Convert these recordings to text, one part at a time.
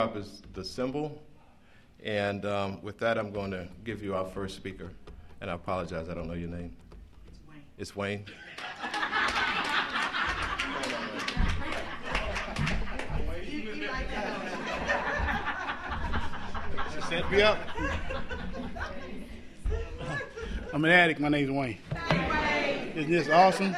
Is the symbol. And with that, I'm going to give you our first speaker. And I apologize, I don't know your name. It's Wayne. She set me up. I'm an addict. My name's Wayne. Isn't this awesome?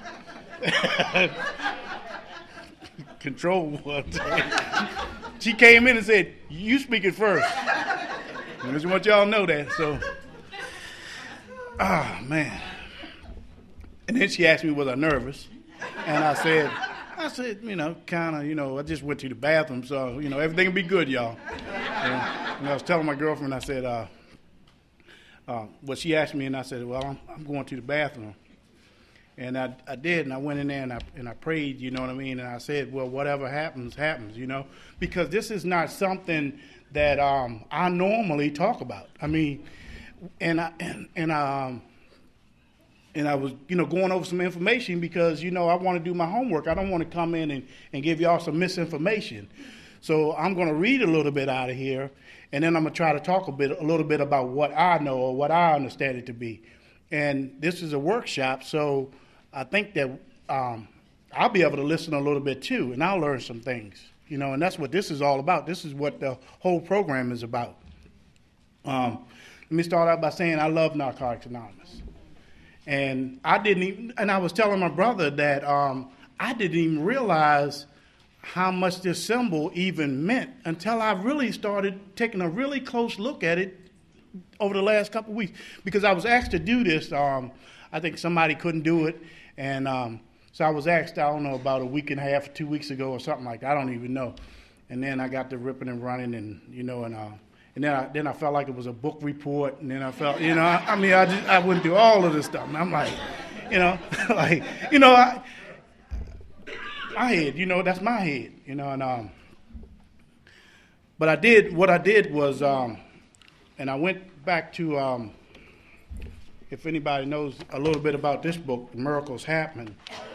Control. She came in and said, "You speak it first." I just want y'all to know that. So, man. And then she asked me, was I nervous? And I said, kind of, I just went to the bathroom, so, everything will be good, y'all. And I was telling my girlfriend, I said, well, she asked me, and I said, well, I'm going to the bathroom. And I did, and I went in there, and I prayed, you know what I mean? And I said, well, whatever happens, happens, because this is not something that I normally talk about. I mean, and I was, going over some information because, I want to do my homework. I don't want to come in and give y'all some misinformation. So I'm going to read a little bit out of here, and then I'm going to try to talk a little bit about what I know or what I understand it to be. And this is a workshop, so I think that I'll be able to listen a little bit too, and I'll learn some things, and that's what this is all about. This is what the whole program is about. Let me start out by saying I love Narcotics Anonymous. And I was telling my brother that I didn't even realize how much this symbol even meant until I really started taking a really close look at it over the last couple of weeks. Because I was asked to do this, I think somebody couldn't do it, and so I was asked, I don't know, about a week and a half, 2 weeks ago or something like that. I don't even know. And then I got to ripping and running, and and then I felt like it was a book report, and then I felt, I went through all of this stuff, and I'm like, my head, that's my head, and but what I did was, and I went back to, if anybody knows a little bit about this book, Miracles Happening,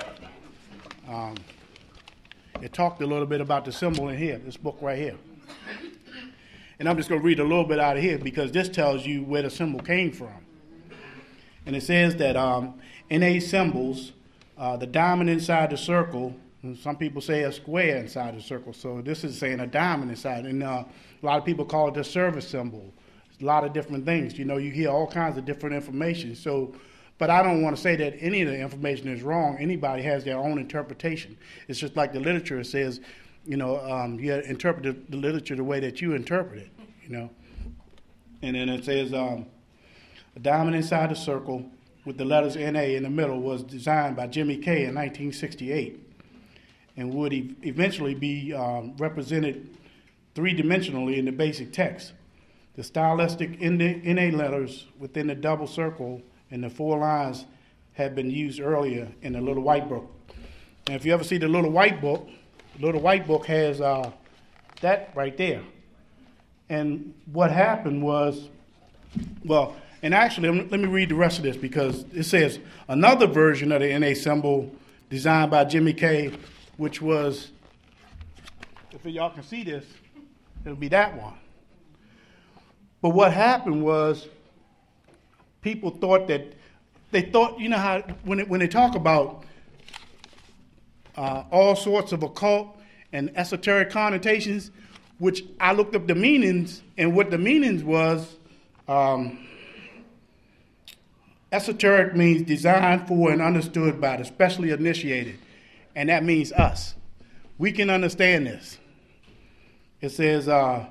it talked a little bit about the symbol in here, this book right here. And I'm just going to read a little bit out of here because this tells you where the symbol came from. And it says that NA symbols, the diamond inside the circle, and some people say a square inside the circle. So this is saying a diamond inside. And a lot of people call it the service symbol. A lot of different things. You hear all kinds of different information. So, but I don't want to say that any of the information is wrong. Anybody has their own interpretation. It's just like the literature says, you interpret the literature the way that you interpret it, And then it says, a diamond inside the circle with the letters NA in the middle was designed by Jimmy Kay in 1968 and would eventually be represented three-dimensionally in the basic text. The stylistic NA letters within the double circle and the 4 lines had been used earlier in the Little White Book. And if you ever see the Little White Book has that right there. And what happened was, and actually, let me read the rest of this because it says another version of the NA symbol designed by Jimmy Kay, which was, if y'all can see this, it'll be that one. But what happened was people thought how when they talk about all sorts of occult and esoteric connotations, which I looked up the meanings, and what the meanings was, esoteric means designed for and understood by the specially initiated, and that means us. We can understand this. It says,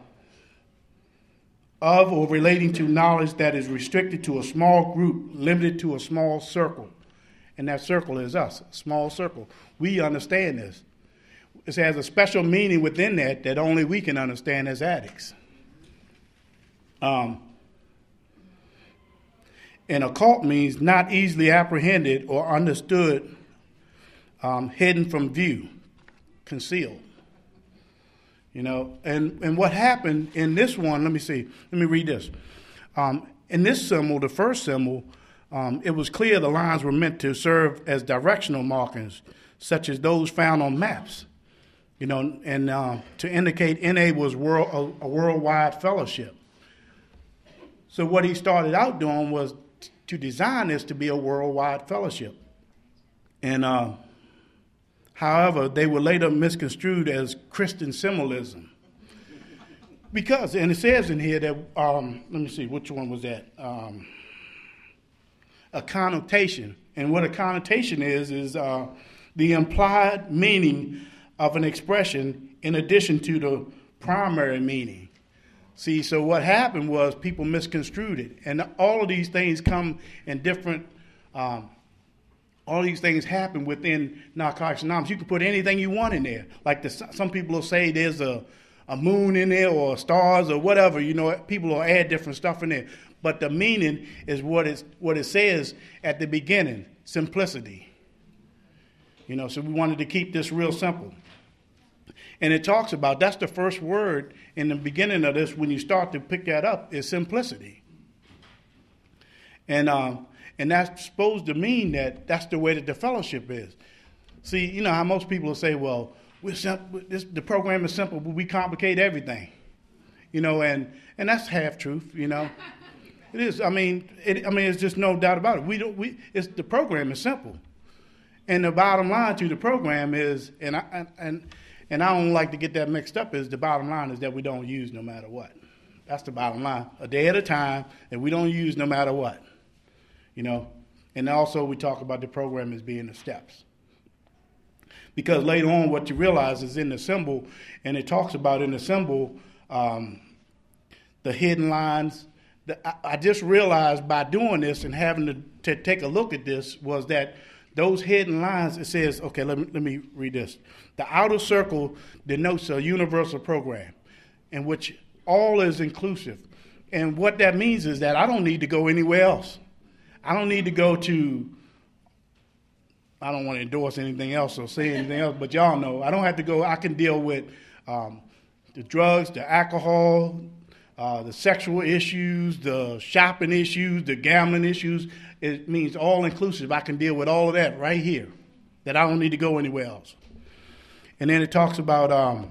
of or relating to knowledge that is restricted to a small group, limited to a small circle. And that circle is us, a small circle. We understand this. It has a special meaning within that only we can understand as addicts. And occult means not easily apprehended or understood, hidden from view, concealed. And what happened in this one, let me read this. In this symbol, the first symbol, it was clear the lines were meant to serve as directional markings, such as those found on maps. and to indicate NA was a worldwide fellowship. So what he started out doing was to design this to be a worldwide fellowship. And however, they were later misconstrued as Christian symbolism. Because, and it says in here that, let me see, which one was that? A connotation. And what a connotation is the implied meaning of an expression in addition to the primary meaning. See, so what happened was people misconstrued it. And all of these things come in different, all these things happen within Narcotics Anonymous. You can put anything you want in there. Like some people will say there's a moon in there or stars or whatever. People will add different stuff in there. But the meaning is what it says at the beginning, simplicity. So we wanted to keep this real simple. And it talks about, that's the first word in the beginning of this, when you start to pick that up, is simplicity. And that's supposed to mean that that's the way that the fellowship is. See, how most people will say, well, the program is simple, but we complicate everything. And that's half truth, It is. It's just no doubt about it. The program is simple. And the bottom line to the program is, and I don't like to get that mixed up, is the bottom line is that we don't use no matter what. That's the bottom line. A day at a time, that we don't use no matter what. And also we talk about the program as being the steps. Because later on what you realize is in the symbol, and it talks about in the symbol the hidden lines. I just realized by doing this and having to take a look at this was that those hidden lines, it says, okay, let me read this. The outer circle denotes a universal program in which all is inclusive. And what that means is that I don't need to go anywhere else. I don't need to go to, I don't want to endorse anything else or say anything else, but y'all know, I don't have to go. I can deal with the drugs, the alcohol, the sexual issues, the shopping issues, the gambling issues. It means all inclusive. I can deal with all of that right here, that I don't need to go anywhere else. And then it talks about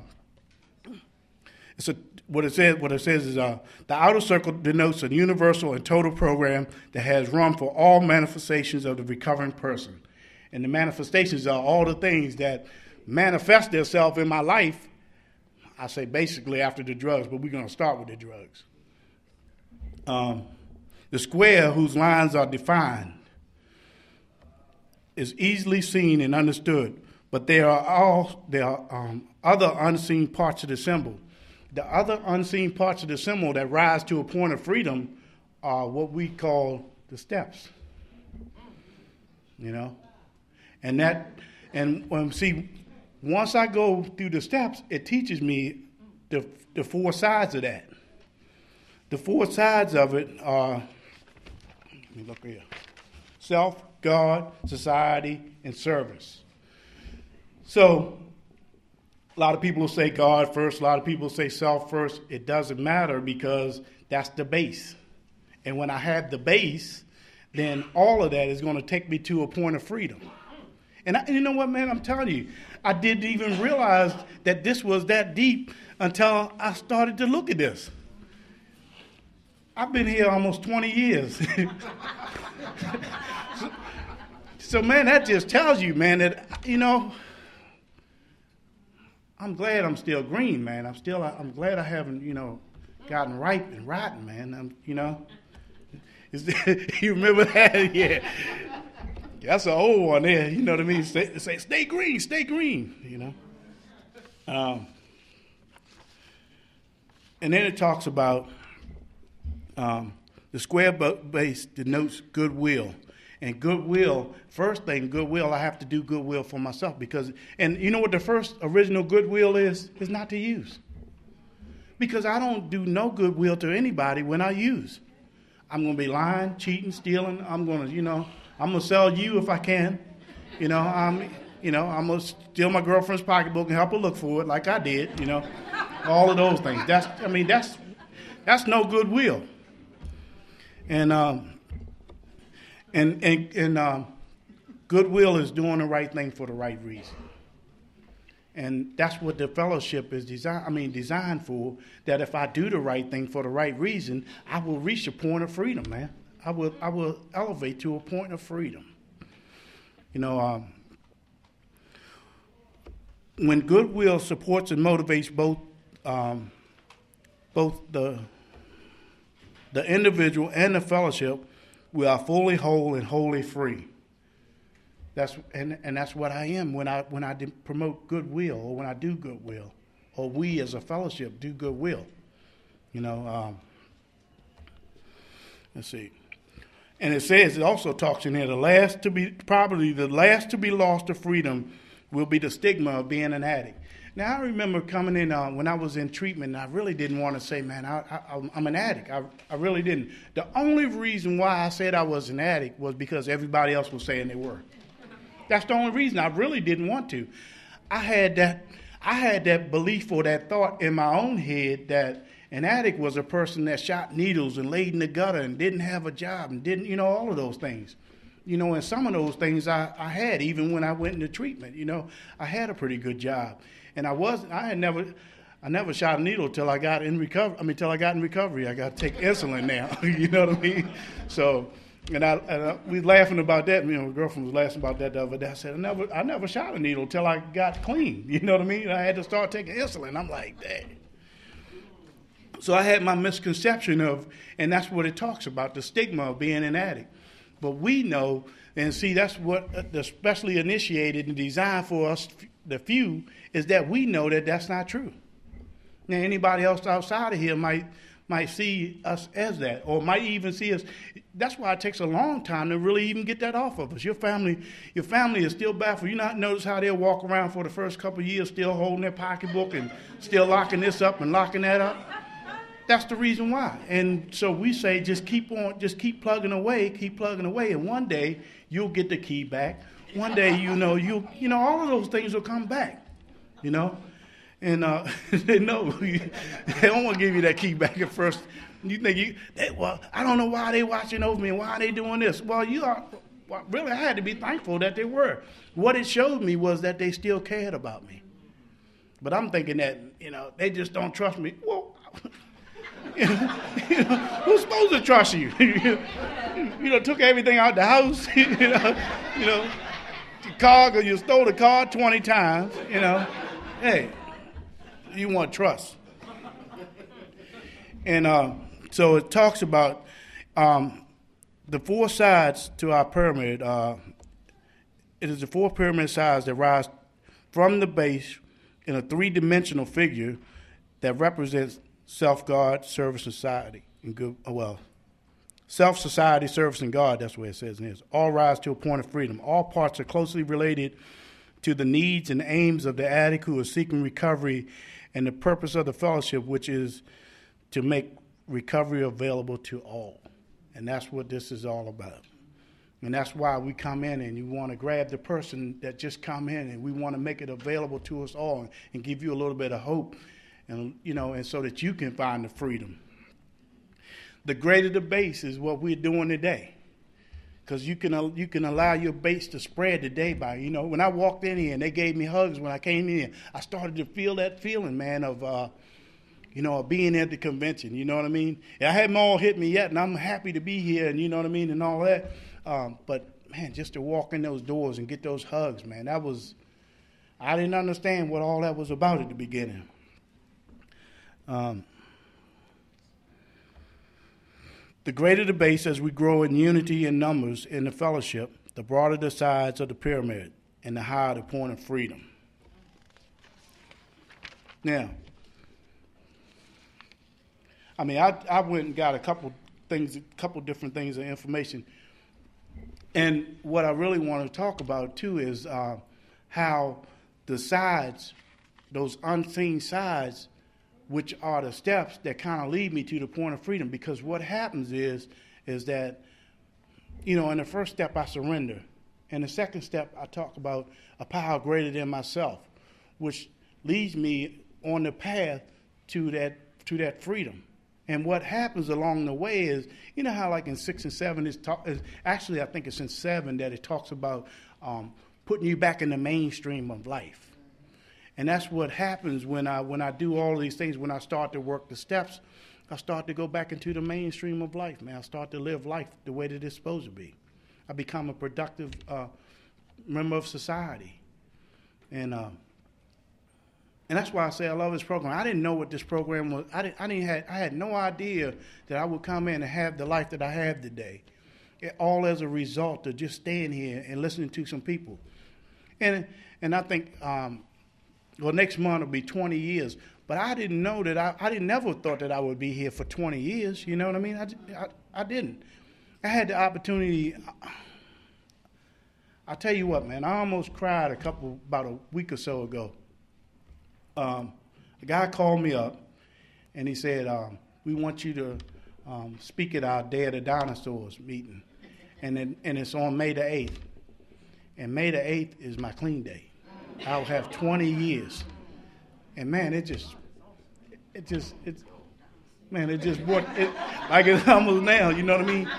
what it says is the outer circle denotes a universal and total program that has room for all manifestations of the recovering person. And the manifestations are all the things that manifest themselves in my life. I say basically after the drugs, but we're going to start with the drugs. The square whose lines are defined is easily seen and understood, but there are other unseen parts of the symbol. The other unseen parts of the symbol that rise to a point of freedom are what we call the steps. Once I go through the steps, it teaches me the four sides of that. The four sides of it are, let me look here, self, God, society, and service. So a lot of people will say God first, a lot of people say self first. It doesn't matter because that's the base. And when I have the base, then all of that is going to take me to a point of freedom. And you know what, man, I'm telling you, I didn't even realize that this was that deep until I started to look at this. I've been here almost 20 years. So, man, that just tells you, man, that, I'm glad I'm still green, man. I'm glad I haven't, gotten ripe and rotten, man. You remember that? Yeah. That's an old one there. You know what I mean? Say, stay green, stay green, And then it talks about the square base denotes goodwill. And goodwill, first thing, goodwill, I have to do goodwill for myself because, and you know what the first original goodwill is? Is not to use. Because I don't do no goodwill to anybody when I use. I'm going to be lying, cheating, stealing. I'm going to sell you if I can. I'm going to steal my girlfriend's pocketbook and help her look for it like I did, all of those things. That's no goodwill. And goodwill is doing the right thing for the right reason. And that's what the fellowship is designed for, that if I do the right thing for the right reason, I will reach a point of freedom, man. I will elevate to a point of freedom. When goodwill supports and motivates both the individual and the fellowship, we are fully whole and wholly free. That's what I am when I promote goodwill, or when I do goodwill, or we as a fellowship do goodwill. Let's see. And it also talks in here, the last to be lost to freedom will be the stigma of being an addict. Now, I remember coming in when I was in treatment, and I really didn't want to say, man, I'm an addict. I really didn't. The only reason why I said I was an addict was because everybody else was saying they were. That's the only reason. I really didn't want to. I had that belief or that thought in my own head that an addict was a person that shot needles and laid in the gutter and didn't have a job and didn't, all of those things. And some of those things I had even when I went into treatment. I had a pretty good job, and I never shot a needle till I got in recovery. Till I got in recovery. I got to take insulin now. You know what I mean? So. And we laughing about that. My girlfriend was laughing about that the other day. I said, I never shot a needle till I got clean. You know what I mean? I had to start taking insulin. I'm like, dang. So I had my misconception of, and that's what it talks about, the stigma of being an addict. But we know, and see, that's what the specially initiated and designed for us, the few, is that we know that that's not true. Now, anybody else outside of here might see us as that, or might even see us. That's why it takes a long time to really even get that off of us. Your family is still baffled. You not notice how they'll walk around for the first couple of years still holding their pocketbook and still locking this up and locking that up? That's the reason why. And so we say just keep plugging away, and one day you'll get the key back. One day, all of those things will come back, And they know they don't want to give you that key back at first. You think I don't know why they watching over me and why they doing this. Well, really, I had to be thankful that they were. What it showed me was that they still cared about me. But I'm thinking that they just don't trust me. Well, who's supposed to trust you? Took everything out the house. The car, because you stole the car 20 times. Hey. You want trust. And so it talks about the four sides to our pyramid. It is the four pyramid sides that rise from the base in a three-dimensional figure that represents self, God, service, society, and good. Self, society, service, and God. That's what it says in this. All rise to a point of freedom. All parts are closely related to the needs and aims of the addict who is seeking recovery, and the purpose of the fellowship, which is to make recovery available to all. And that's what this is all about. And that's why we come in and you want to grab the person that just come in, and we want to make it available to us all and give you a little bit of hope, and and so that you can find the freedom. The greater the base is what we're doing today. Because you can allow your base to spread today by, when I walked in here and they gave me hugs when I came in, I started to feel that feeling, man, of being at the convention, you know what I mean? I haven't all hit me yet, and I'm happy to be here, and you know what I mean, and all that. But, man, just to walk in those doors and get those hugs, man, I didn't understand what all that was about at the beginning. The greater the base as we grow in unity and numbers in the fellowship, the broader the sides of the pyramid and the higher the point of freedom. Now, I went and got a couple different things of information. And what I really want to talk about, too, is how the sides, those unseen sides, which are the steps that kind of lead me to the point of freedom. Because what happens is that, in the first step, I surrender. And the second step, I talk about a power greater than myself, which leads me on the path to that freedom. And what happens along the way is, how like in 6 and 7, actually I think it's in 7 that it talks about putting you back in the mainstream of life. And that's what happens when I do all of these things. When I start to work the steps, I start to go back into the mainstream of life, man. I start to live life the way that it's supposed to be. I become a productive member of society. And that's why I say I love this program. I didn't know what this program was. I had no idea that I would come in and have the life that I have today. All as a result of just staying here and listening to some people. And I think, next month will be 20 years. But I didn't know that I never thought that I would be here for 20 years. You know what I mean? I didn't. I had the opportunity. I'll tell you what, man. I almost cried about a week or so ago. A guy called me up, and he said, "We want you to speak at our Day of the Dinosaurs meeting, and it's on May the 8th. And May the 8th is my clean day. I'll have 20 years." And man, it just brought it like it's almost now. You know what I mean?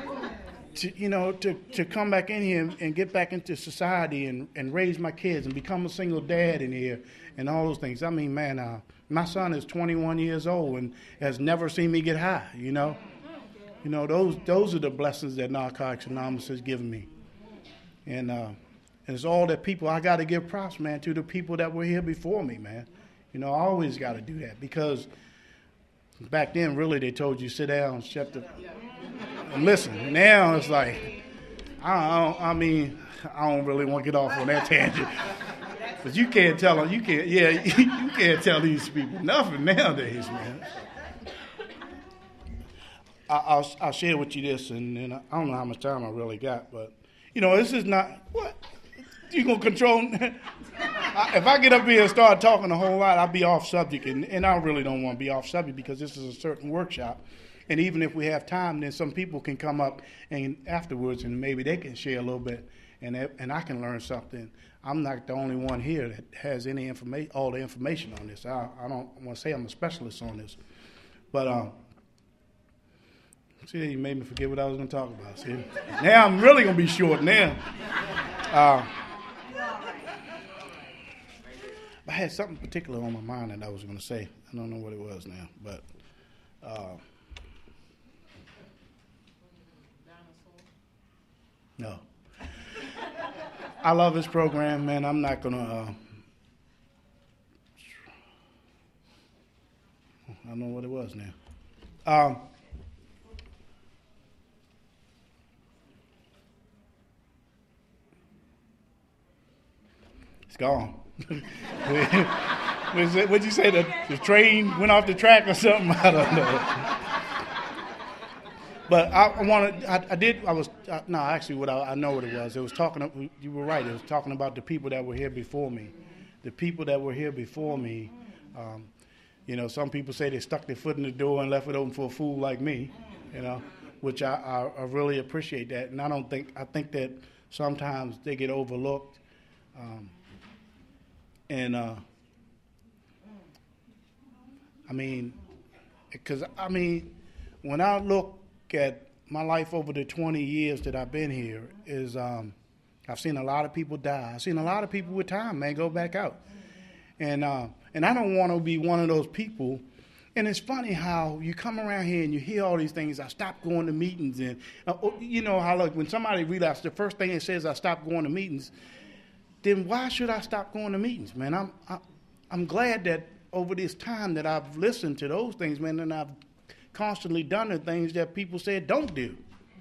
To come back in here and get back into society and raise my kids and become a single dad in here and all those things. I mean, man, my son is 21 years old and has never seen me get high. Those are the blessings that Narcotics Anonymous has given me. And it's all that people, I got to give props, man, to the people that were here before me, man. I always got to do that because back then, really, they told you sit down, and listen. Now it's like, I don't really want to get off on that tangent. But you can't tell them, you can't tell these people nothing nowadays, man. I'll share with you this, and I don't know how much time I really got, but, this is not, what? You going to control? If I get up here and start talking a whole lot, I'll be off subject, and I really don't want to be off subject because this is a certain workshop. And even if we have time, then some people can come up and afterwards, and maybe they can share a little bit, and I can learn something. I'm not the only one here that has all the information on this. I don't want to say I'm a specialist on this, but see, you made me forget what I was going to talk about. See, now I'm really going to be short now. I had something particular on my mind that I was going to say. I don't know what it was now, but no. I love this program, man. I'm not going to. I don't know what it was now. It's gone. What'd you say? The train went off the track or something? I don't know. But I know what it was. It was talking. You were right. It was talking about the people that were here before me. The people that were here before me. Some people say they stuck their foot in the door and left it open for a fool like me. Which I really appreciate that. And I think that sometimes they get overlooked. When I look at my life over the 20 years that I've been here, I've seen a lot of people die. I've seen a lot of people with time, man, go back out. And I don't want to be one of those people. And it's funny how you come around here and you hear all these things. I stopped going to meetings. And, how when somebody relapses, the first thing it says, I stopped going to meetings. Then why should I stop going to meetings, man? I'm glad that over this time that I've listened to those things, man, and I've constantly done the things that people said don't do,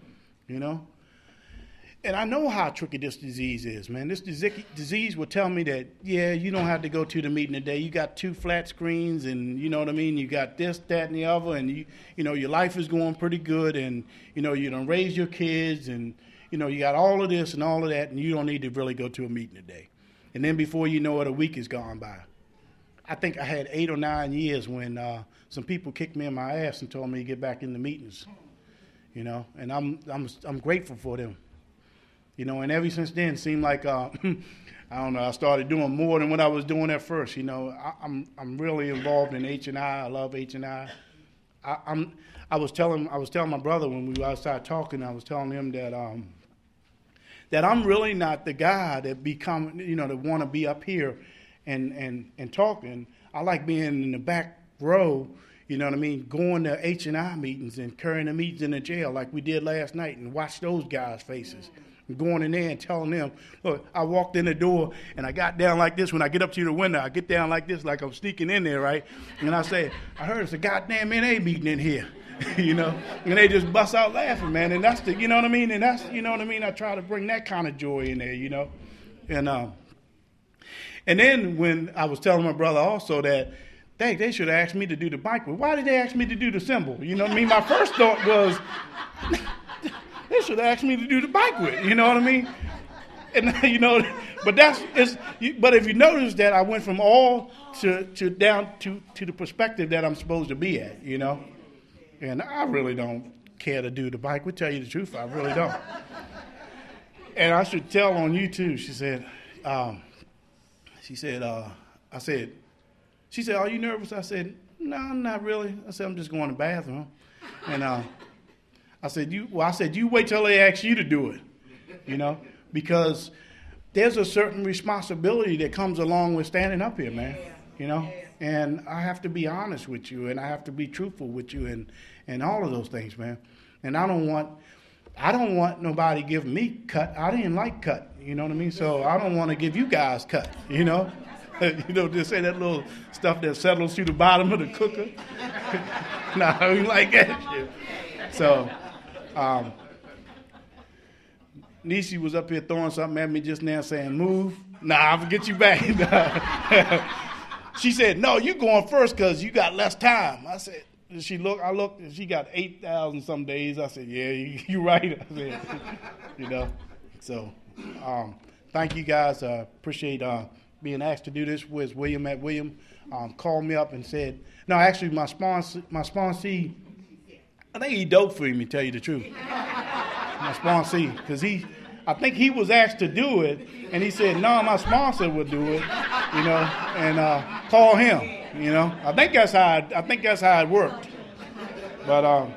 And I know how tricky this disease is, man. This disease will tell me that, you don't have to go to the meeting today. You got 2 flat screens and, you know what I mean? You got this, that, and the other, and, your life is going pretty good, and, you done raise your kids, and, you got all of this and all of that, and you don't need to really go to a meeting today. And then before you know it, a week has gone by. I think I had 8 or 9 years when some people kicked me in my ass and told me to get back in the meetings, and I'm grateful for them, and ever since then, it seemed like I don't know, I started doing more than what I was doing at first. I'm really involved in H&I. I love H&I. I was telling my brother when we were outside talking, I was telling him that I'm really not the guy that that want to be up here and talking. I like being in the back row, you know what I mean, going to H&I meetings and carrying the meetings in the jail like we did last night and watch those guys' faces. And going in there and telling them, look, I walked in the door and I got down like this. When I get up to the window, I get down like this, like I'm sneaking in there, right? And I say, I heard it's a goddamn NA meeting in here, you know? And they just bust out laughing, man. And that's the, you know what I mean? And that's, you know what I mean? I try to bring that kind of joy in there, you know? And then when I was telling my brother also that, they should have asked me to do the banquet. Why did they ask me to do the symbol? You know what I mean? My first thought was, they should have asked me to do the banquet. You know what I mean? And you know, but but if you notice that I went from all to down to the perspective that I'm supposed to be at, you know? And I really don't care to do the banquet, tell you the truth, I really don't. And I should tell on you too, she said, she said, are you nervous? I said, no, not really. I said, I'm just going to the bathroom. And I said, you wait till they ask you to do it, you know, because there's a certain responsibility that comes along with standing up here, man, you know, and I have to be honest with you and I have to be truthful with you and all of those things, man. And I don't want nobody giving me cut. I didn't like cut, you know what I mean? So I don't want to give you guys cut, you know? You know, just say that little stuff that settles through the bottom of the cooker. No, I don't like that shit. So, Niecy was up here throwing something at me just now saying, move. Nah, I'll get you back. She said, no, you going first because you got less time. I said, I looked, and she got 8,000 some days. I said, yeah, you're right. I said, you know. So, thank you guys. Appreciate being asked to do this. Where's William at? William called me up and said, no, actually my sponsee, I think he dope for me, to tell you the truth. My sponsee, because I think he was asked to do it, and he said, no, my sponsor would do it, you know, and call him, you know. I think that's how it worked. But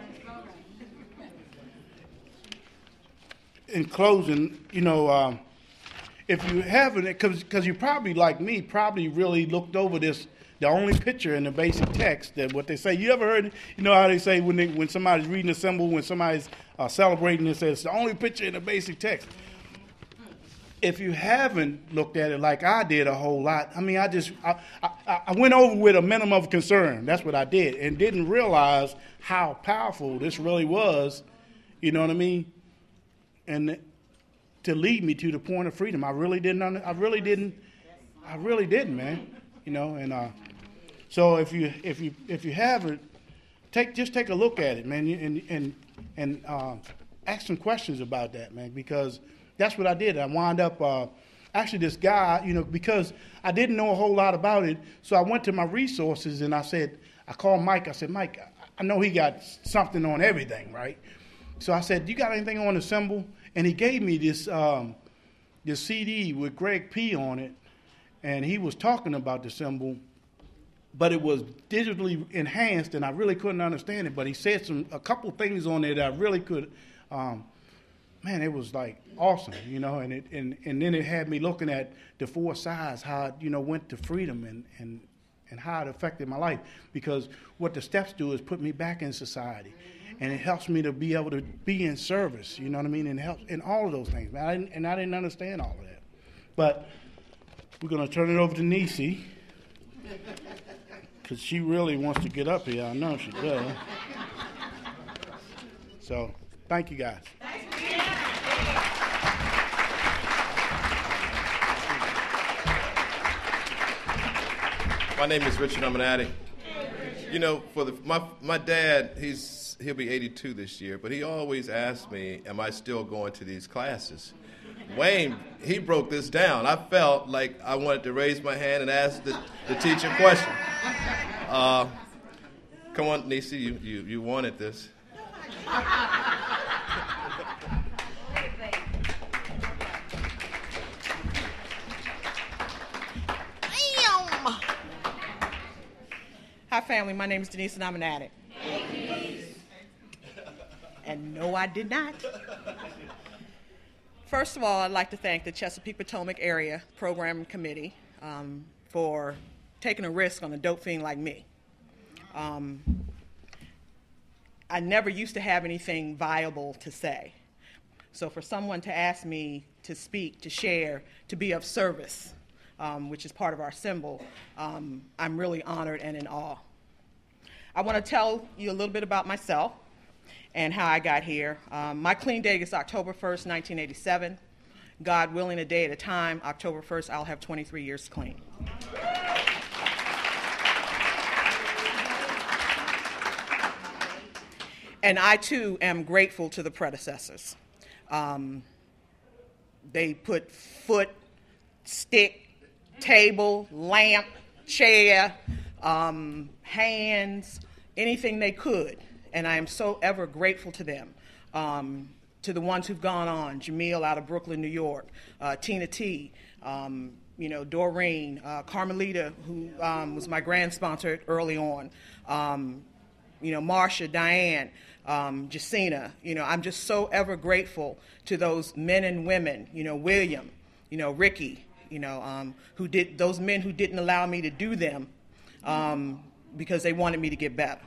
in closing, you know, if you haven't, because you probably, like me, probably really looked over this, the only picture in the basic text, that what they say. You ever heard, you know how they say when somebody's reading a symbol, when somebody's celebrating, it says, it's the only picture in the basic text. If you haven't looked at it like I did a whole lot, I mean, I went over with a minimum of concern. That's what I did, and didn't realize how powerful this really was, you know what I mean? And to lead me to the point of freedom. I really didn't, man. You know, and so if you haven't, just take a look at it, man, and ask some questions about that, man, because that's what I did. I wound up actually this guy, you know, because I didn't know a whole lot about it, so I went to my resources and I called Mike. I said, Mike, I know he got something on everything, right? So I said, you got anything on the symbol? And he gave me this CD with Greg P. on it, and he was talking about the symbol, but it was digitally enhanced, and I really couldn't understand it. But he said a couple things on there that I really could. Man, it was like awesome, you know. And then it had me looking at the four sides, how it, you know, went to freedom and how it affected my life. Because what the steps do is put me back in society. And it helps me to be able to be in service, you know what I mean? And it helps in all of those things, man. I didn't understand all of that. But we're going to turn it over to Niecy, because she really wants to get up here. I know she does. So, thank you, guys. My name is Richard. I'm an addict. You know, my dad, he'll be 82 this year, but he always asks me, am I still going to these classes? Wayne, he broke this down. I felt like I wanted to raise my hand and ask the teacher a question. Come on, Niecy, you wanted this. Hi, family. My name is Denise, and I'm an addict. And no, I did not. First of all, I'd like to thank the Chesapeake Potomac Area Program Committee for taking a risk on a dope fiend like me. I never used to have anything viable to say. So for someone to ask me to speak, to share, to be of service, which is part of our symbol, I'm really honored and in awe. I want to tell you a little bit about myself and how I got here. My clean date is October 1st, 1987. God willing, a day at a time, October 1st, I'll have 23 years clean. And I, too, am grateful to the predecessors. They put foot, stick, table, lamp, chair, hands, anything they could. And I am so ever grateful to them. To the ones who've gone on, Jamil out of Brooklyn, New York, Tina T., Doreen, Carmelita, who was my grant sponsor early on, Marsha, Diane, Jacina. I'm just so ever grateful to those men and women, William, Ricky, those men who didn't allow me to do them because they wanted me to get better.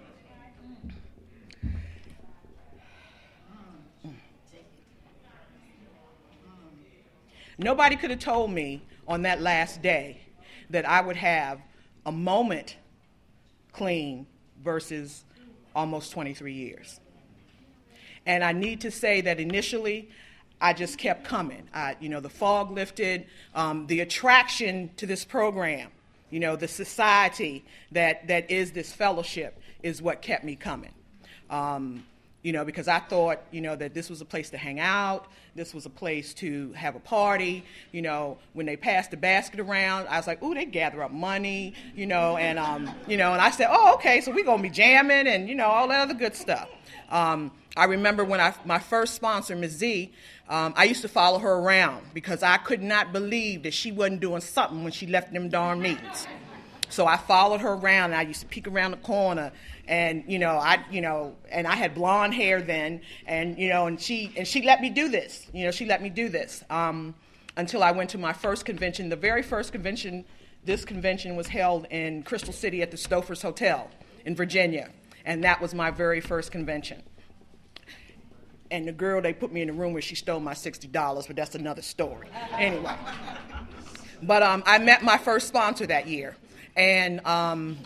Nobody could have told me on that last day that I would have a moment clean versus almost 23 years. And I need to say that initially, I just kept coming. The fog lifted, the attraction to this program, the society that is this fellowship is what kept me coming. Because I thought, that this was a place to hang out, this was a place to have a party. When they passed the basket around, I was like, ooh, they gather up money, and I said, oh, okay, so we're going to be jamming and, all that other good stuff. I remember when my first sponsor, Ms. Z, I used to follow her around because I could not believe that she wasn't doing something when she left them darn meetings. So I followed her around, and I used to peek around the corner, and and I had blonde hair then, and she let me do this. She let me do this until I went to my first convention. The very first convention, this convention was held in Crystal City at the Stouffer's Hotel in Virginia, and that was my very first convention. And the girl, they put me in the room where she stole my $60, but that's another story. Anyway, but I met my first sponsor that year. And, and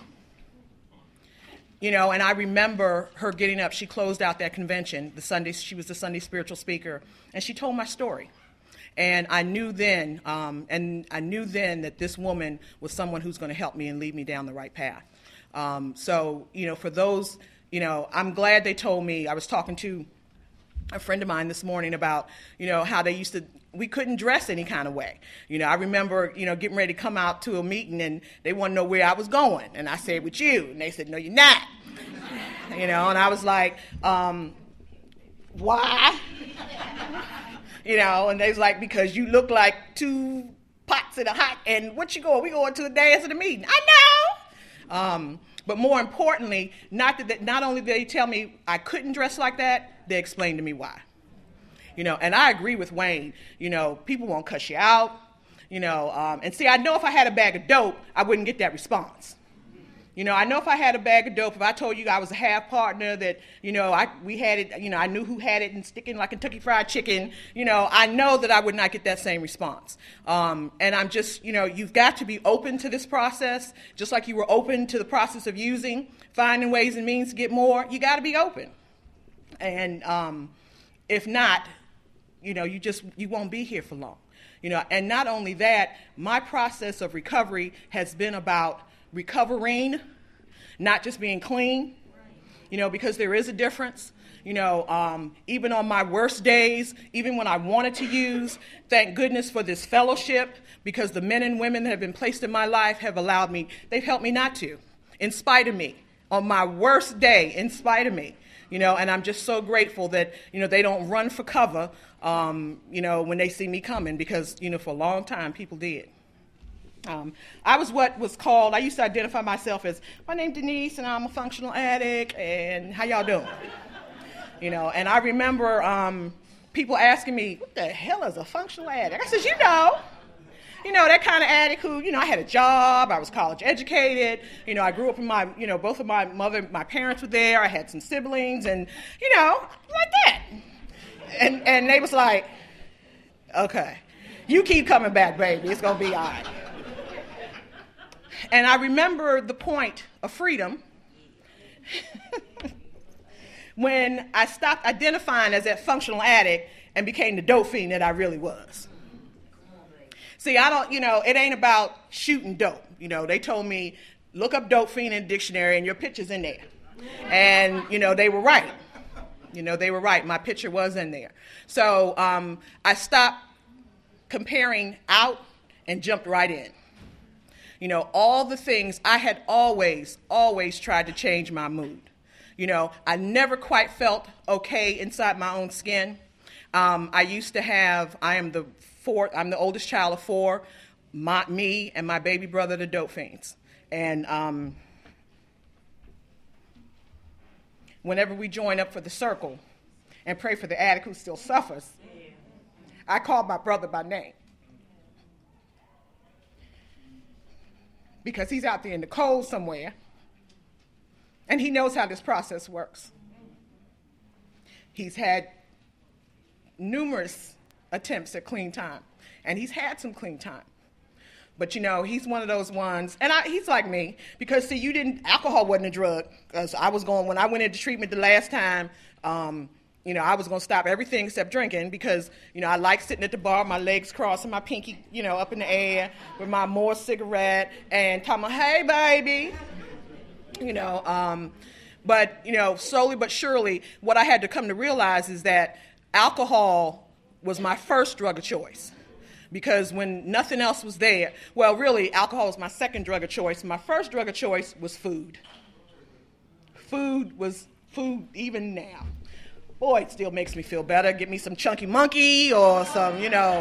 I remember her getting up. She closed out that convention, she was the Sunday spiritual speaker, and she told my story. And I knew then, that this woman was someone who's going to help me and lead me down the right path. For those, I'm glad they told me. I was talking to a friend of mine this morning about, how they we couldn't dress any kind of way. I remember, getting ready to come out to a meeting and they wanted to know where I was going. And I said, with you. And they said, no, you're not. And I was like, why? And they was like, because you look like two pots in a hot, and what you going? We going to the dance of the meeting. I know. But more importantly, not only did they tell me I couldn't dress like that, they explained to me why. And I agree with Wayne. People won't cuss you out. And see, I know if I had a bag of dope, I wouldn't get that response. I know if I had a bag of dope, if I told you I was a half partner, that, we had it, I knew who had it and sticking like Kentucky Fried Chicken, I know that I would not get that same response. And I'm just, you've got to be open to this process, just like you were open to the process of finding ways and means to get more. You got to be open. And if not, you won't be here for long. And not only that, my process of recovery has been about recovering, not just being clean, because there is a difference. Even on my worst days, even when I wanted to use, thank goodness for this fellowship, because the men and women that have been placed in my life have allowed me, they've helped me not to, in spite of me, on my worst day, in spite of me. And I'm just so grateful that, they don't run for cover, when they see me coming, because, for a long time, people did. I was what was called, I used to identify myself as, my name's Denise, and I'm a functional addict, and how y'all doing? And I remember people asking me, what the hell is a functional addict? I said, that kind of addict who, I had a job, I was college educated, I grew up in both of my parents were there, I had some siblings, and, like that. And they was like, okay, you keep coming back, baby, it's going to be all right. And I remember the point of freedom when I stopped identifying as that functional addict and became the dope fiend that I really was. See, it ain't about shooting dope. They told me, look up dope fiend in the dictionary and your picture's in there. And, they were right. They were right. My picture was in there. So I stopped comparing out and jumped right in. All the things I had always tried to change my mood. I never quite felt okay inside my own skin. I am the oldest child of four. Me and my baby brother, the dope fiends. And whenever we join up for the circle and pray for the addict who still suffers, I call my brother by name. Because he's out there in the cold somewhere, and he knows how this process works. He's had numerous attempts at clean time, and he's had some clean time. But, he's one of those ones, and he's like me, because, see, alcohol wasn't a drug, because when I went into treatment the last time, I was going to stop everything except drinking because, I like sitting at the bar, my legs crossed and my pinky, up in the air with my more cigarette and talking about, hey, baby. But, slowly but surely, what I had to come to realize is that alcohol was my first drug of choice. Because when nothing else was there, well, really, alcohol was my second drug of choice. My first drug of choice was food. Food was food even now. Boy, it still makes me feel better. Get me some Chunky Monkey or some,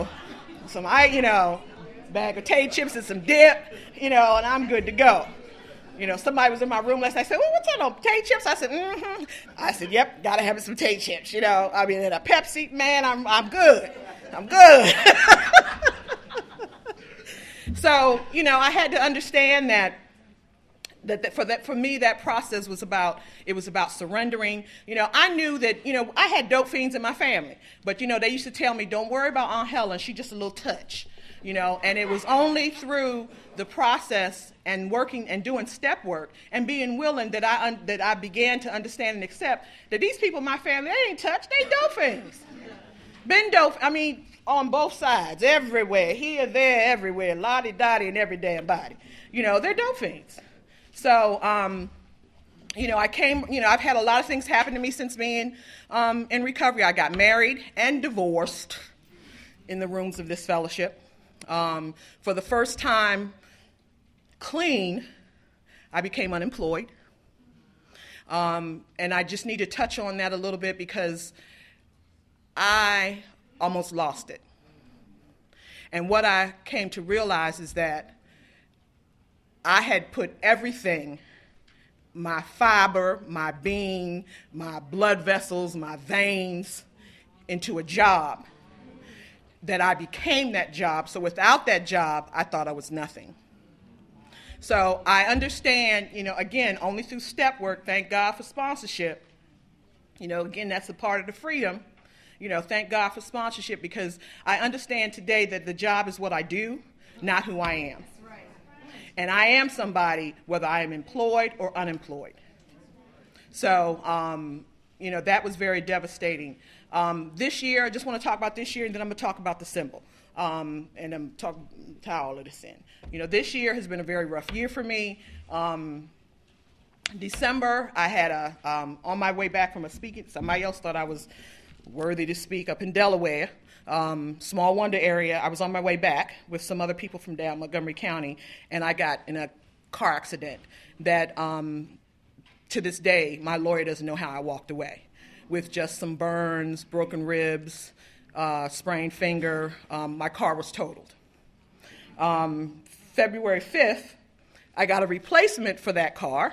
bag of Tay chips and some dip, and I'm good to go. Somebody was in my room last night. I said, well, what's that on Tay chips? I said, mm-hmm. I said, yep, gotta have some Tay chips, and a Pepsi, man, I'm good. I'm good. So, I had to understand that for me, that process was about surrendering. I knew that, I had dope fiends in my family, but, they used to tell me, don't worry about Aunt Helen, she's just a little touch, and it was only through the process and working and doing step work and being willing that I began to understand and accept that these people in my family, they ain't touched, they dope fiends. Been dope, on both sides, everywhere, here, there, everywhere, lottie-dottie and every damn body. They're dope fiends. So, I've had a lot of things happen to me since being in recovery. I got married and divorced in the rooms of this fellowship. For the first time clean, I became unemployed. And I just need to touch on that a little bit because I almost lost it. And what I came to realize is that I had put everything, my fiber, my being, my blood vessels, my veins, into a job, that I became that job. So without that job, I thought I was nothing. So I understand, again, only through step work, thank God for sponsorship. Again, that's a part of the freedom. Thank God for sponsorship because I understand today that the job is what I do, not who I am. And I am somebody, whether I am employed or unemployed. So, that was very devastating. This year, I just want to talk about this year, and then I'm going to talk about the symbol. And I'm tie all of this in. This year has been a very rough year for me. December, I had on my way back from a speaking, somebody else thought I was worthy to speak up in Delaware. Small Wonder area. I was on my way back with some other people from down Montgomery County, and I got in a car accident that, to this day, my lawyer doesn't know how I walked away, with just some burns, broken ribs, sprained finger. My car was totaled. February 5th, I got a replacement for that car,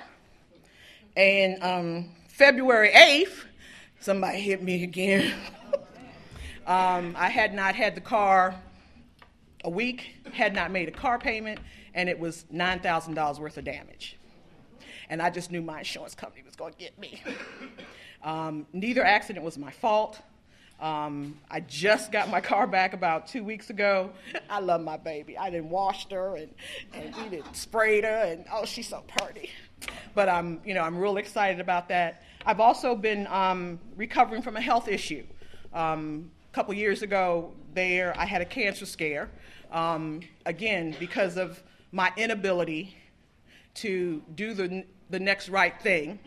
and February 8th, somebody hit me again. I had not had the car a week, had not made a car payment, and it was $9,000 worth of damage. And I just knew my insurance company was going to get me. Neither accident was my fault. I just got my car back about 2 weeks ago. I love my baby. I done washed her and we done sprayed her, and oh, she's so pretty. But I'm real excited about that. I've also been recovering from a health issue. A couple years ago, I had a cancer scare. Again, because of my inability to do the next right thing.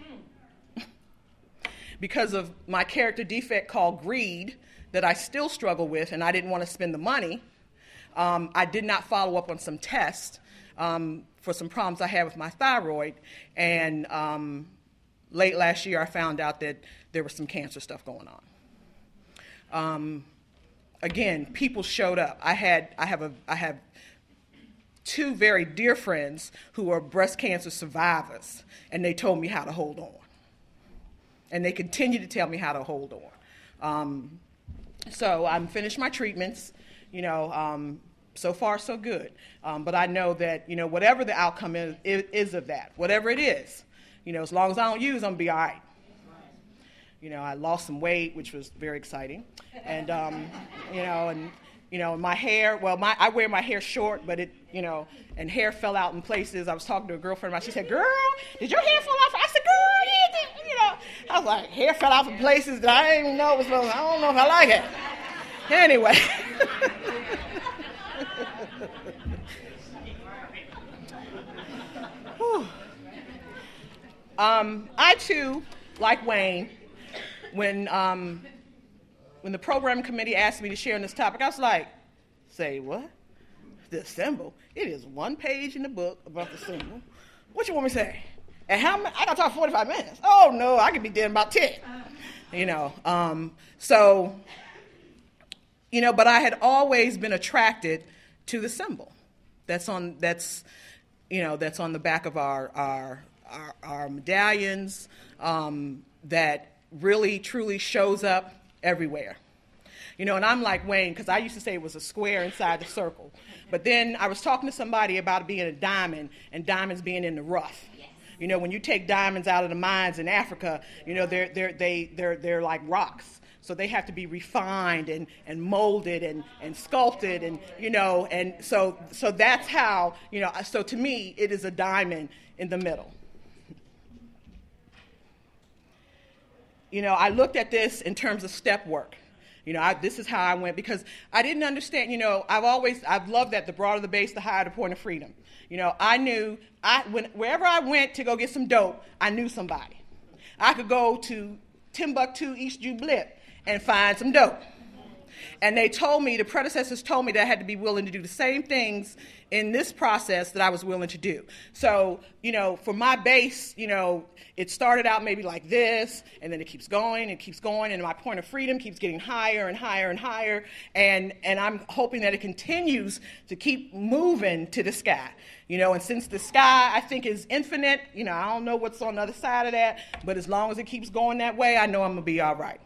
Because of my character defect called greed that I still struggle with, and I didn't want to spend the money, I did not follow up on some tests for some problems I had with my thyroid. And late last year, I found out that there was some cancer stuff going on. Again, people showed up. I have two very dear friends who are breast cancer survivors, and they told me how to hold on. And they continue to tell me how to hold on. So I'm finished my treatments, so far so good. But I know that, whatever the outcome is of that, whatever it is, as long as I don't use, I'm going to be all right. I lost some weight, which was very exciting. And, my hair, I wear my hair short, but and hair fell out in places. I was talking to a girlfriend of mine. She said, "Girl, did your hair fall off?" I said, "Girl, yeah, I was like, hair fell out in places that I didn't even know was wrong. I don't know if I like it." Anyway. I too, like Wayne, when the program committee asked me to share on this topic, I was like, "Say what? The symbol? It is one page in the book about the symbol. What you want me to say? And how I gotta talk 45 minutes? Oh no, I could be dead in about 10." But I had always been attracted to the symbol that's on the back of our medallions, that really truly shows up everywhere. And I'm like Wayne, because I used to say it was a square inside the circle. But then I was talking to somebody about it being a diamond, and diamonds being in the rough. Yes. When you take diamonds out of the mines in Africa, they're like rocks. So they have to be refined and molded and sculpted, and so that's how, so to me, it is a diamond in the middle. I looked at this in terms of step work. This is how I went, because I didn't understand, I've loved that the broader the base, the higher the point of freedom. I knew, wherever I went to go get some dope, I knew somebody. I could go to Timbuktu, East Jublip, and find some dope. And the predecessors told me that I had to be willing to do the same things in this process that I was willing to do. So, for my base, it started out maybe like this, and then it keeps going, and my point of freedom keeps getting higher and higher and higher, and I'm hoping that it continues to keep moving to the sky. And since the sky, I think, is infinite, I don't know what's on the other side of that, but as long as it keeps going that way, I know I'm going to be all right.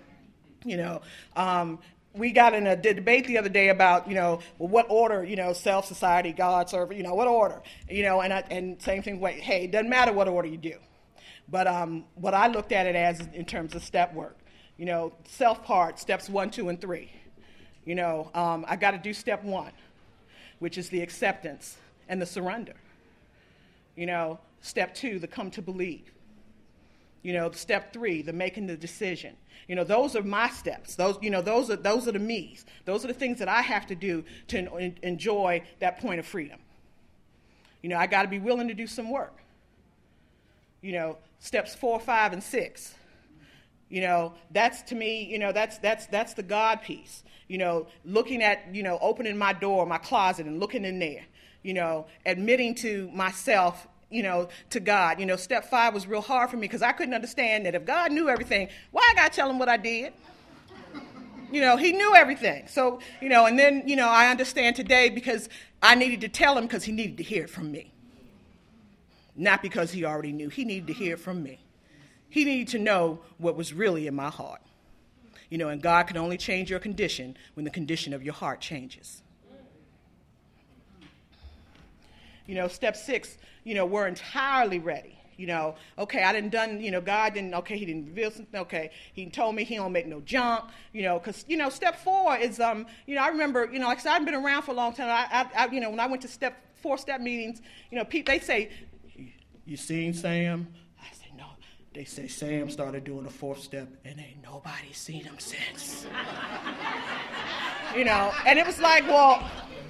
We got in a debate the other day about, what order, self, society, God, servant, what order, and same thing, hey, it doesn't matter what order you do. But what I looked at it as in terms of step work, self part, steps 1, 2, and 3. I got to do step 1, which is the acceptance and the surrender. Step 2, the come to believe. Step 3, the making the decision. Those are my steps. Those are the me's. Those are the things that I have to do to enjoy that point of freedom. I got to be willing to do some work. Steps 4, 5, and 6. That's to me, that's the God piece. Looking at, opening my door, my closet, and looking in there. Admitting to myself, to God. Step 5 was real hard for me because I couldn't understand that if God knew everything, why I got to tell him what I did? He knew everything. So, and then, I understand today because I needed to tell him because he needed to hear it from me. Not because he already knew. He needed to hear it from me. He needed to know what was really in my heart. And God can only change your condition when the condition of your heart changes. Step 6, we're entirely ready. Okay, I didn't done, God didn't, okay, he didn't reveal something, okay, he told me he don't make no junk, because, step 4 is, I remember, like I said, I've been around for a long time. I when I went to 4-step meetings, people, they say, you seen Sam? I say, no. They say Sam started doing the 4th step and ain't nobody seen him since. And it was like, well,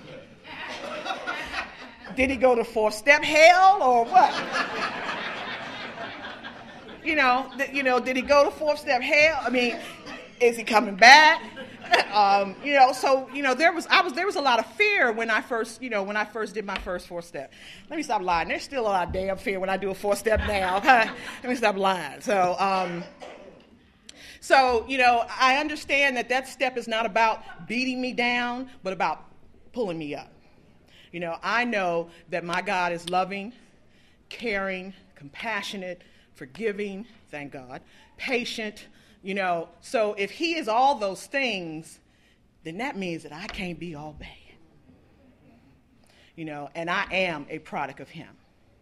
did he go to 4th step hell or what? Did he go to 4th step hell? I mean, is he coming back? There was a lot of fear when I first did my first 4th step. Let me stop lying. There's still a lot of damn fear when I do a 4th step now. Okay, let me stop lying. So I understand that step is not about beating me down, but about pulling me up. I know that my God is loving, caring, compassionate, forgiving, thank God, patient, So if he is all those things, then that means that I can't be all bad. And I am a product of him.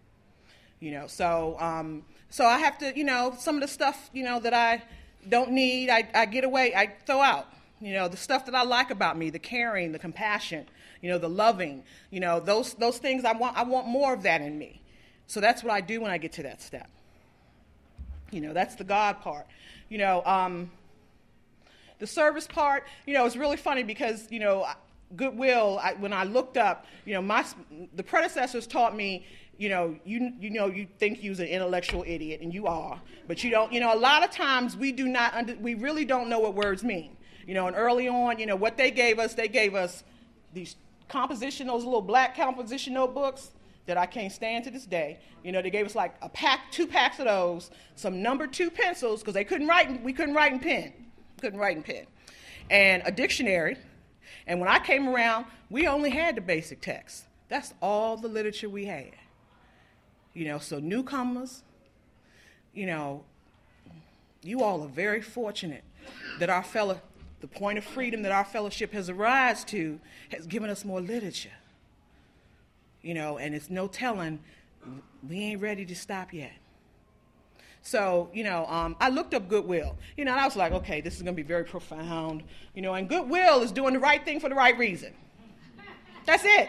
So I have to, some of the stuff, that I don't need, I get away, I throw out. The stuff that I like about me, the caring, the compassion, the loving, those things I want more of that in me. So that's what I do when I get to that step. That's the God part. The service part, it's really funny because, Goodwill, when I looked up, the predecessors taught me, you think you're an intellectual idiot, and you are, but you don't, a lot of times we really don't know what words mean. And early on, what they gave us these those little black composition notebooks that I can't stand to this day. They gave us like 2 packs of those, some number 2 pencils, because we couldn't write in pen, and a dictionary. And when I came around, we only had the basic text. That's all the literature we had. So newcomers, you all are very fortunate that the point of freedom that our fellowship has arisen to has given us more literature. And it's no telling, we ain't ready to stop yet. So, I looked up Goodwill, and I was like, okay, this is going to be very profound, and Goodwill is doing the right thing for the right reason. That's it.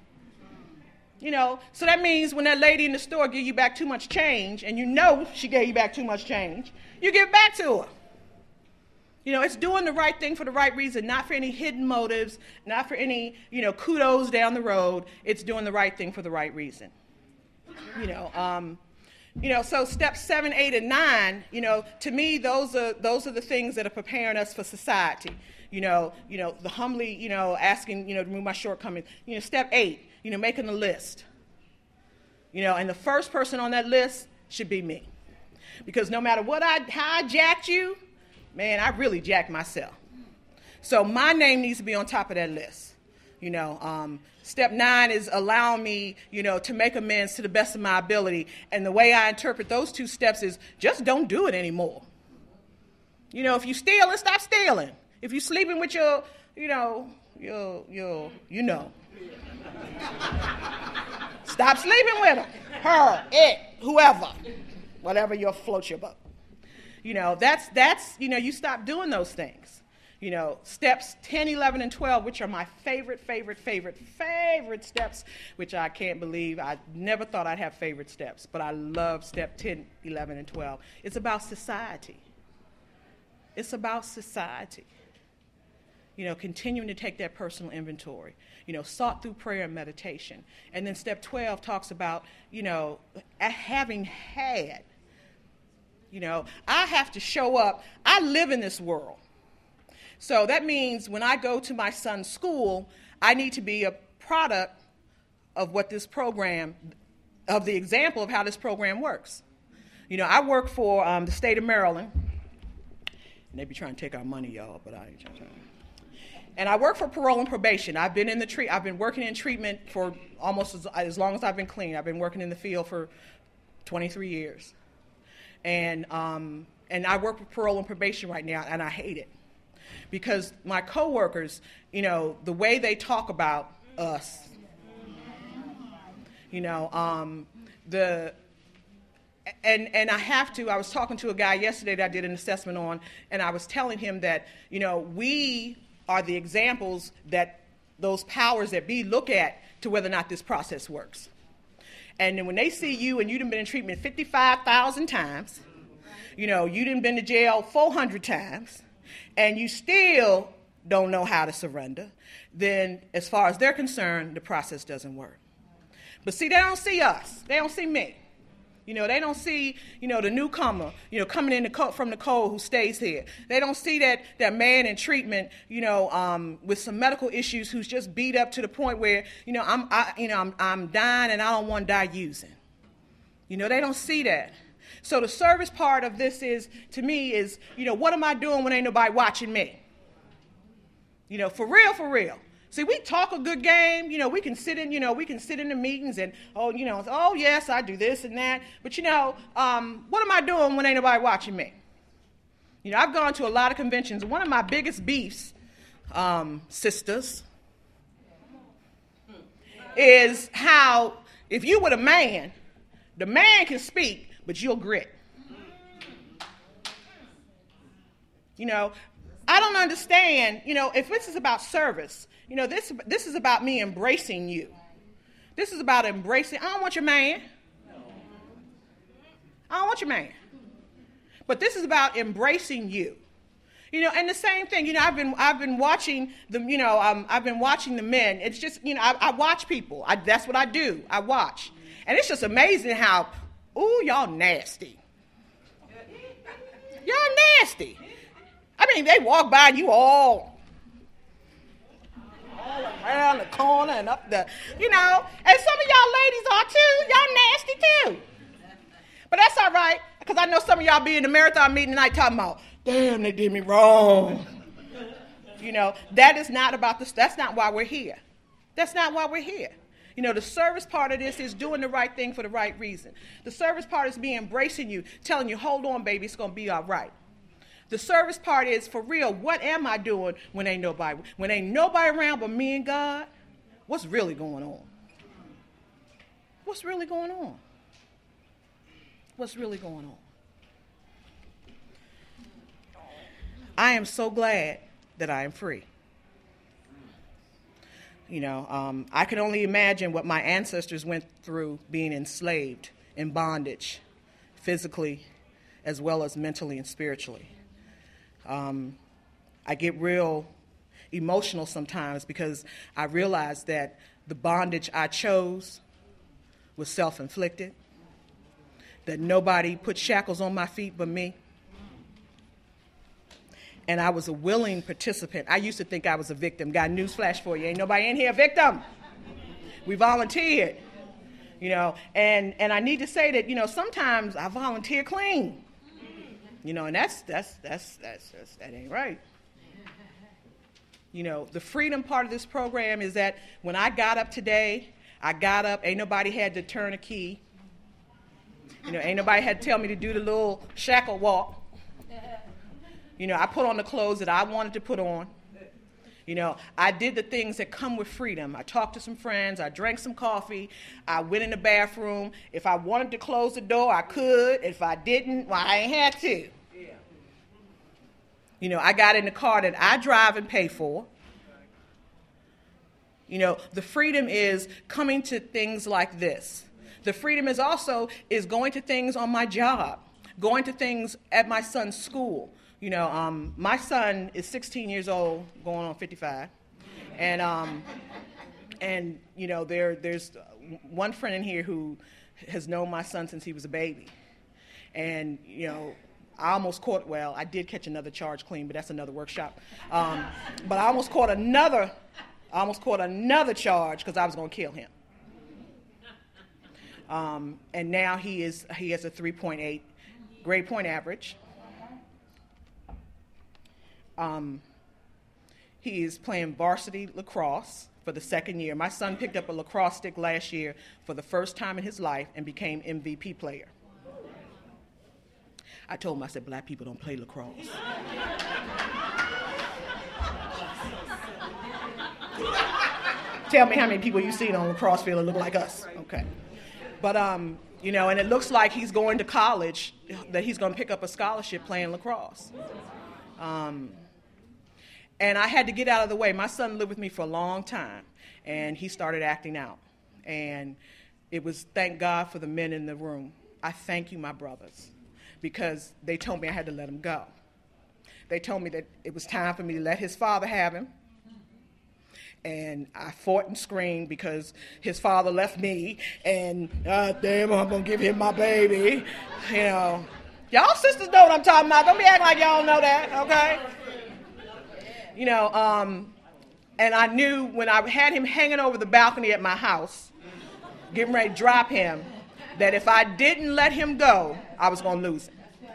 So that means when that lady in the store give you back too much change, and she gave you back too much change, you give it back to her. It's doing the right thing for the right reason, not for any hidden motives, not for any, kudos down the road. It's doing the right thing for the right reason. So steps 7, 8, and 9, to me, those are the things that are preparing us for society. The humbly, asking, to remove my shortcomings. Step 8, making a list. And the first person on that list should be me. Because no matter how I jacked you, man, I really jacked myself. So my name needs to be on top of that list. Step 9 is allowing me, to make amends to the best of my ability. And the way I interpret those 2 steps is just don't do it anymore. If you stealing, stop stealing. If you sleeping with your, stop sleeping with him, her, it, whoever, whatever your floats your boat. That's you stop doing those things. Steps 10, 11, and 12, which are my favorite steps, which I can't believe. I never thought I'd have favorite steps, but I love step 10, 11, and 12. It's about society. Continuing to take that personal inventory, sought through prayer and meditation. And then step 12 talks about, having had. I have to show up. I live in this world. So that means when I go to my son's school, I need to be a product of what this program, of the example of how this program works. I work for the state of Maryland. And they be trying to take our money, y'all, but I ain't trying to. And I work for parole and probation. I've been working in treatment for almost as long as I've been clean. I've been working in the field for 23 years. And I work with parole and probation right now, and I hate it. Because my coworkers, the way they talk about us, You know, and I was talking to a guy yesterday that I did an assessment on, and I was telling him that, you know, we are the examples that those powers that be look at to whether or not this process works. And then when they see you and you've been in treatment 55,000 times, you know, you done been to jail 400 times, and you still don't know how to surrender, then as far as they're concerned, the process doesn't work. But see, they don't see us. They don't see me. You know, they don't see, you know, the newcomer, you know, coming in from the cold who stays here. They don't see that man in treatment, you know, with some medical issues who's just beat up to the point where, you know, I'm dying and I don't want to die using. You know, they don't see that. So the service part of this is, to me, is, you know, what am I doing when ain't nobody watching me? You know, for real, for real. See, we talk a good game, you know, we can sit in the meetings and, oh, yes, I do this and that. But, you know, what am I doing when ain't nobody watching me? You know, I've gone to a lot of conventions. One of my biggest beefs, sisters, is how if you were the man can speak, but you'll grit. You know, I don't understand, you know, if this is about service, you know, this is about me embracing you. This is about embracing. I don't want your man. I don't want your man. But this is about embracing you. You know, and the same thing, you know, I've been watching the, you know, I've been watching the men. It's just, you know, I watch people. That's what I do. I watch. And it's just amazing how, ooh, y'all nasty. Y'all nasty. I mean, they walk by and you all around the corner and up the, you know, and some of y'all ladies are too. Y'all nasty too. But that's all right, because I know some of y'all be in the marathon meeting tonight talking about, damn, they did me wrong. You know, that's not why we're here. That's not why we're here. You know, the service part of this is doing the right thing for the right reason. The service part is me embracing you, telling you, hold on, baby, it's going to be all right. The service part is, for real, what am I doing when ain't nobody around but me and God? What's really going on? What's really going on? What's really going on? I am so glad that I am free. You know, I can only imagine what my ancestors went through being enslaved, in bondage, physically, as well as mentally and spiritually. I get real emotional sometimes because I realize that the bondage I chose was self-inflicted, that nobody put shackles on my feet but me. And I was a willing participant. I used to think I was a victim. Got news flash for you. Ain't nobody in here a victim. We volunteered, you know. And I need to say that, you know, sometimes I volunteer clean. You know, and that ain't right. You know, the freedom part of this program is that when I got up today, ain't nobody had to turn a key. You know, ain't nobody had to tell me to do the little shackle walk. You know, I put on the clothes that I wanted to put on. You know, I did the things that come with freedom. I talked to some friends. I drank some coffee. I went in the bathroom. If I wanted to close the door, I could. If I didn't, well, I ain't had to. You know, I got in the car that I drive and pay for. You know, the freedom is coming to things like this. The freedom is also going to things on my job, going to things at my son's school. You know, my son is 16 years old, going on 55. And you know, there's one friend in here who has known my son since he was a baby. And, you know, I did catch another charge clean, but that's another workshop. But I almost caught another charge because I was going to kill him. And now he has a 3.8 grade point average. He is playing varsity lacrosse for the second year. My son picked up a lacrosse stick last year for the first time in his life and became MVP player. I told him, I said, black people don't play lacrosse. Tell me how many people you seen on the lacrosse field that look like us. Okay. But, you know, and it looks like he's going to college, that he's going to pick up a scholarship playing lacrosse. And I had to get out of the way. My son lived with me for a long time, and he started acting out. And it was, thank God for the men in the room. I thank you, my brothers, because they told me I had to let him go. They told me that it was time for me to let his father have him. And I fought and screamed because his father left me, and damn, I'm going to give him my baby. You know, y'all sisters know what I'm talking about. Don't be acting like y'all don't know that, okay? You know, and I knew when I had him hanging over the balcony at my house, getting ready to drop him, that if I didn't let him go, I was going to lose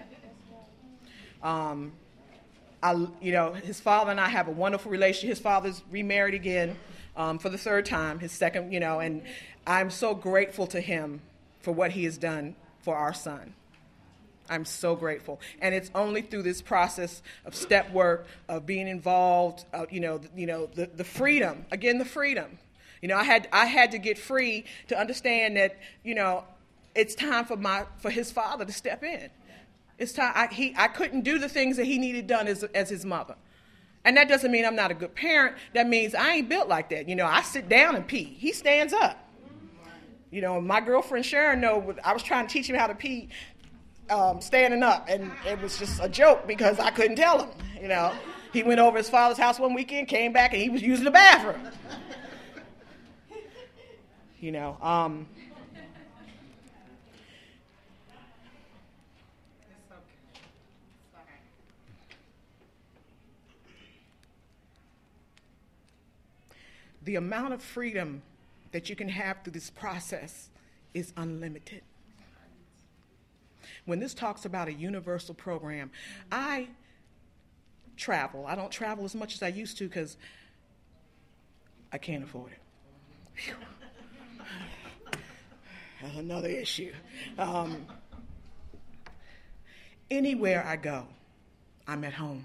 him. You know, his father and I have a wonderful relationship. His father's remarried again for the third time, his second, you know, and I'm so grateful to him for what he has done for our son. I'm so grateful. And it's only through this process of step work, of being involved, the freedom, again, the freedom. You know, I had to get free to understand that, you know, it's time for his father to step in. It's time. I couldn't do the things that he needed done as his mother. And that doesn't mean I'm not a good parent. That means I ain't built like that. You know, I sit down and pee. He stands up. You know, my girlfriend Sharon knows I was trying to teach him how to pee standing up. And it was just a joke because I couldn't tell him. You know, he went over his father's house one weekend, came back, and he was using the bathroom. You know, the amount of freedom that you can have through this process is unlimited. When this talks about a universal program, I travel. I don't travel as much as I used to because I can't afford it. Whew. That's another issue. Anywhere I go, I'm at home.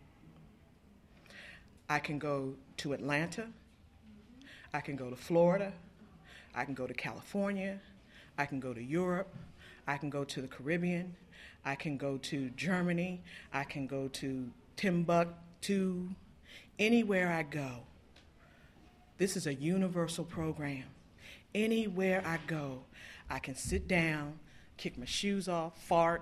I can go to Atlanta. I can go to Florida. I can go to California. I can go to Europe. I can go to the Caribbean. I can go to Germany. I can go to Timbuktu. Anywhere I go. This is a universal program. Anywhere I go, I can sit down, kick my shoes off, fart,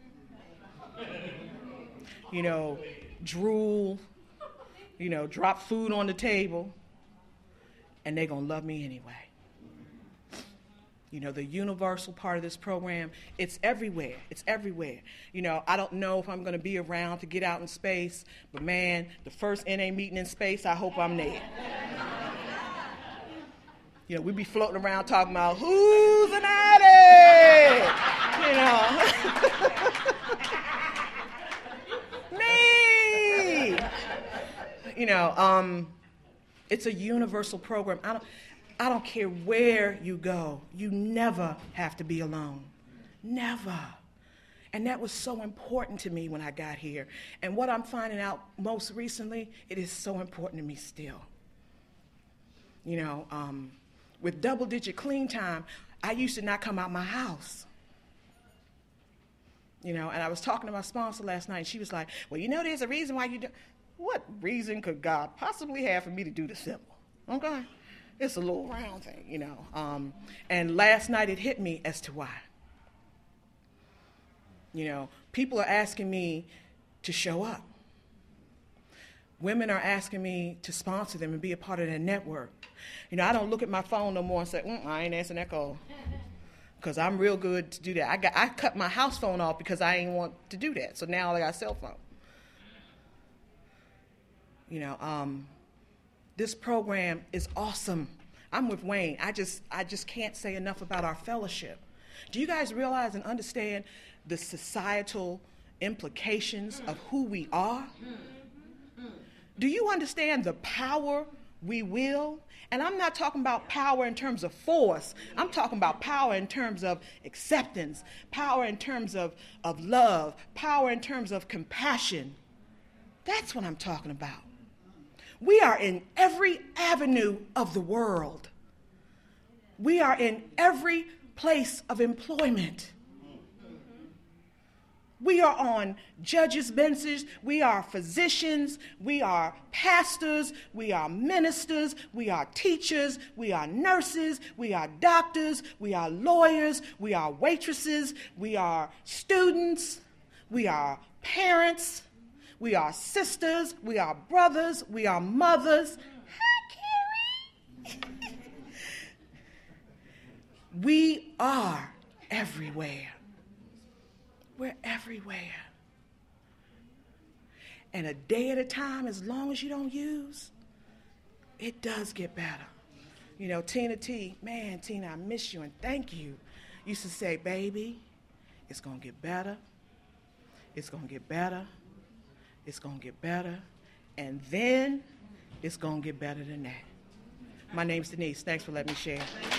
you know, drool, you know, drop food on the table, and they're going to love me anyway. You know, the universal part of this program, it's everywhere. It's everywhere. You know, I don't know if I'm going to be around to get out in space, but man, the first NA meeting in space, I hope I'm there. You know, we be floating around talking about who's an addict, you know. Me. You know, it's a universal program. I don't care where you go. You never have to be alone. Never. And that was so important to me when I got here. And what I'm finding out most recently, it is so important to me still. You know, with double-digit clean time, I used to not come out my house. You know, and I was talking to my sponsor last night, and she was like, well, you know, there's a reason why you do. What reason could God possibly have for me to do the symbol? Okay? It's a little round thing, you know. And last night it hit me as to why. You know, people are asking me to show up. Women are asking me to sponsor them and be a part of their network. You know, I don't look at my phone no more and say, I ain't answering that call. Because I'm real good to do that. I cut my house phone off because I ain't want to do that. So now I got a cell phone. You know, this program is awesome. I'm with Wayne. I just can't say enough about our fellowship. Do you guys realize and understand the societal implications of who we are? Do you understand the power we wield? And I'm not talking about power in terms of force. I'm talking about power in terms of acceptance, power in terms of love, power in terms of compassion. That's what I'm talking about. We are in every avenue of the world. We are in every place of employment. We are on judges' benches. We are physicians. We are pastors. We are ministers. We are teachers. We are nurses. We are doctors. We are lawyers. We are waitresses. We are students. We are parents. We are sisters. We are brothers. We are mothers. Hi, Carrie. We are everywhere. We're everywhere. And a day at a time, as long as you don't use, it does get better. You know, Tina T, man, Tina, I miss you and thank you. Used to say, baby, it's going to get better. It's going to get better. It's going to get better. And then it's going to get better than that. My name's Denise. Thanks for letting me share.